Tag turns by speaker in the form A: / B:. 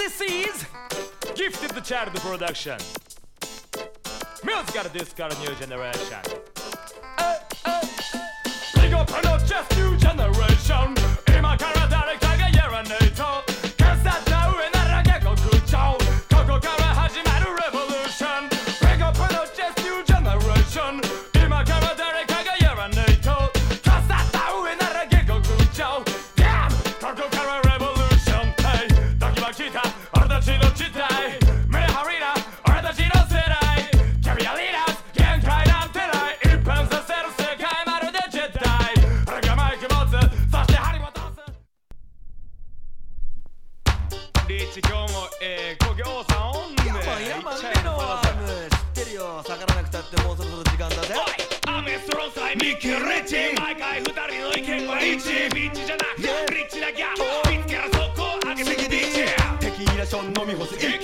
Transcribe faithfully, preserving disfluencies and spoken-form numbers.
A: This is Gifted the Child Production Musical Disco New Generation Big up and not just New Generation 今から誰かがやらないと飾った上なら下克上ここから始まる Revolution Big up and not just New Generation 今から誰かがやらないと飾った上なら下克上 Damn ここから Revolution Hey 時は来た俺たちの時代胸張りな俺たちの世代キャビアリーダーズ限界なんてない一変させる世界まるでジェダイ俺がマイク持つそして針も通すリーチ今日もええ工業さん
B: いやまあいやまあ目のアーム知ってるよ下がらなくたってもうそろそろ時間だぜ
A: おいアメストロンサイミッキーリッチ毎回二人の意見は一致ビッチじゃなくてリッチなギャン見つけら速攻上げてきてテキーラション飲み干す